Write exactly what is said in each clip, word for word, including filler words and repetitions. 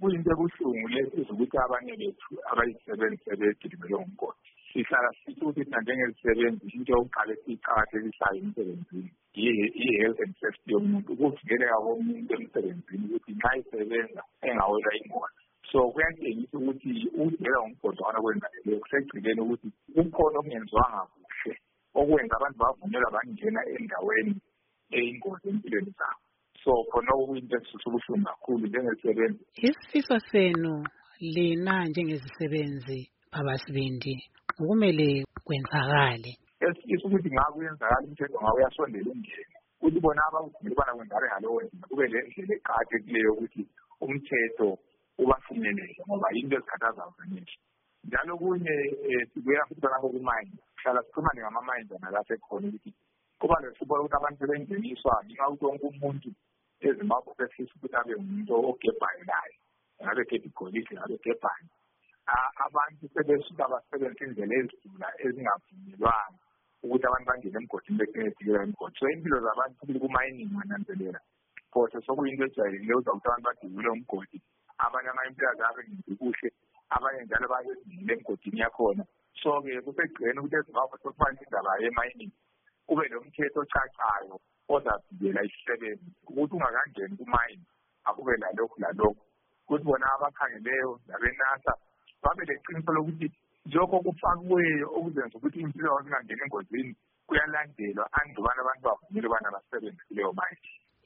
kuyinto ebuhlungu lesizwe ukuthi abanye bethu abayisebenzi sebegibele umgodi. Sihlala sithi ukuthi njengezisebenzi into yokuqala esiyicakathelisayo emsebenzini i-health and safety yomuntu, ukuvikeleka komuntu emsebenzini ukuthi nxa isebenza engawelwa ingozi. So kuyatshengisa ukuthi ukugibela umgodwana kwenzakeleyo kusegcikeni ukuthi kukhona okungenzwanga kuhle okwenza abantu bavunyelwa bangena endaweni eyingozi empilweni zabo. So khona okuyinto esisubuhlungu kakhulu njengezisebenzi. Isifiso senu lina njengezisebenzi babasibindi ukumele kwenzakale. Esifiso ukuthi ngabe kuyenzakala umthetho ngabe uyasondela ungene. Ukuthi bona abavumeli bana kwenzakale ngalowo ndlela kube le ndlela eqakathekileyo ukuthi umthetho ubafinyelele ngoba into ezikhathazayo ziningi. Njalo kunye sibuya futhi lapho kumayini. Hlala sikhuluma ngama-mines nalapho ekhona ukuthi kuba lesipho ukuthi abantu bengeniswa ngenxa yokuthi wonke umuntu eZimbabwe sefisa ukuthi abe umuntu ogebhayo naye. Ngabe gebha igolide, ngabe gebhayo. Abantu sebesuka basebenzisa indlela ezidlula ezingavunyelwanga ukuthi abantu bangene emgodini bekunedikela emgodi. So impilo zabantu kuli kumayini mananzelela. Kodwa sokuyinto ejwayelekileyo ukuthi abantu badubule umgodi. Abanye ama-employers zabo ngikuhle, abanye njalo bayezingile emgodini yakhona. So-ke kusegcikeni ukuthi eZimbabwe sokufanele indaba yemayini kube lo mthetho ocacayo ozavikela isisebenzi ukuthi ungakangeni kumayini akube lalokhu lalokhu. Ukuthi bona abakhangeleyo nabenasa babe leqiniso lokuthi lokho kufakiweyo okuzenza ukuthi impilo zingangeni engozini kuyalandelwa andubana abantu bavunyelwe bana basebenzi kuleyo mayini.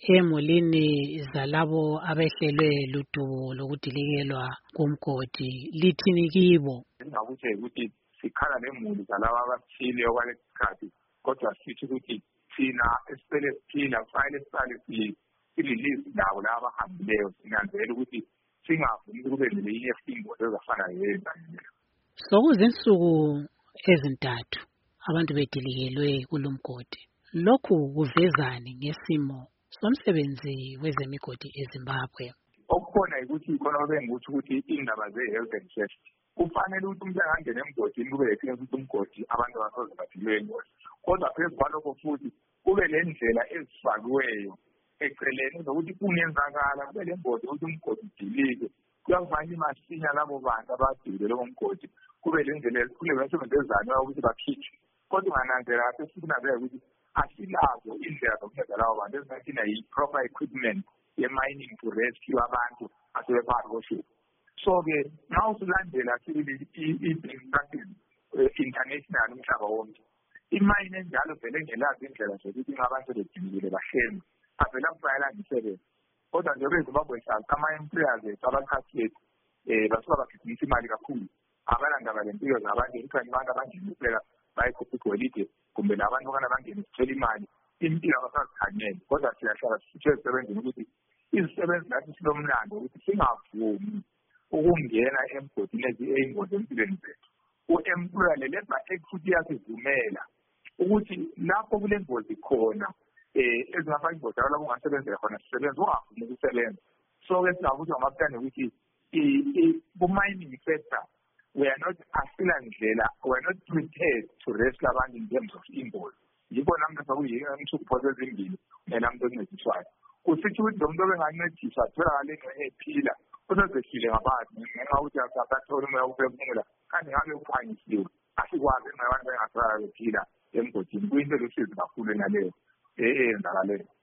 Emulini zalabo abehlelwe ludubo lokudilikelwa komgodi lithini kibo? Ngakuthe ukuthi sikhala nemuli zalabo abathile okwalesikhathi kodwa sithi ukuthi thina esipele siphila kufanele siqale sililisi labo laba abahambileyo sinanzela ukuthi singavumi kube nelinye ingozi ezafana leyo. Sokuzinsuku ezintathu abantu bedilikelwe kulomgodi. Lokhu kuvezani ngesimo somsebenzi wezemigodi eZimbabwe? Okukhona ukuthi khona bengikuthi ukuthi indaba ze-health and safety kufanele ukuthi umuntu angangena emgodini kube leqiniso ukuthi umgodi abantu abasoze badilwe ingozi. Kodwa phezu kwalokho futhi kube le ndlela ezifakiweyo eceleni zokuthi kungenzakala kube le ngozi ukuthi umgodi udilike. Kuyakufanele masinya labo bantu abadilile lo mgodi kube le ndlela kule basebenze ezanywa ukuthi bakhitshwe. Kodwa ungananzela sesinazela ukuthi asilazo indlela zokunceda labo bantu ezingathina yi-proper equipment ye-mining to rescue abantu asebephakathi kosuku. So-ke nxa usulandela sibili i-best practice international umhlaba wonke, imayini enjalo vele ngelazi indlela zokuthi abantu bedilile bahlengwe avela kufanele angisebenzi. Kodwa njengoba eZimbabwe hlala ama-employers ethu abakhathi bethu um basuka bagijimisa imali kakhulu abalandaba lempilo zabantu ukuthi abantu abangene kuphela bayikhupha igolide kumbe labantu okana bangene sithela imali impilo abasazikhanyele. Kodwa siyahlala sithe ezisebenzini ukuthi izisebenzi nathi silomlando ukuthi singavumi ukungena emgodini eyingozi empilweni zethu. U-employer le labor act futhi iyasivumela ukuthi lapho kule ngozi khona um ezingafaka ingozi lapho ungasebenzela khona sisebenza ungavumi ukusebenza. So-ke singakuthi ngamaplani ukuthi ku-mining sector we are not asila ndlela, we are not prepared to rescue abantu in terms of ingozi. Yikho namhla sekuyimthupho ezimbili nenamuntu oncediswayo. Kusithi ukuthi lo muntu obengancediswa atholakale engxenye ephila usezehlile ngabantu ngenxa yokuthi asathola umoya wokuphefumula kanti ngabe uphangisiwe asikwazi njengabantu bengatholakala bephila emgodini. Kuyinto elusizi kakhulu naleyo eyenzakaleyo.